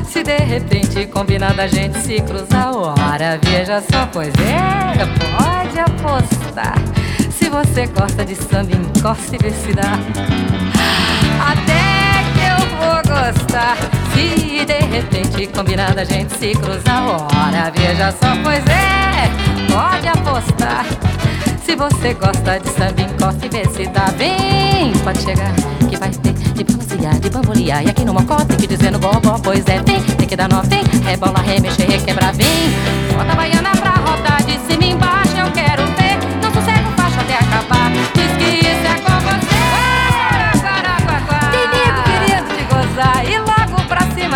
Se de repente combinado a gente se cruzar, ora, veja só, pois é, pode apostar. Se você gosta de samba, encosta e vê se dá. Até que eu vou gostar. Se de repente combinado a gente se cruzar, ora, veja só, pois é, pode apostar. Se você gosta de samba, encosta e vê se dá. Vem, pode chegar, que vai ter de bambuziar, de bambolear. E aqui no mocó tem que dizer no gogó, pois é, vem, tem que dar nó, vem, rebola, remexer, requebrar, vem, bota a baiana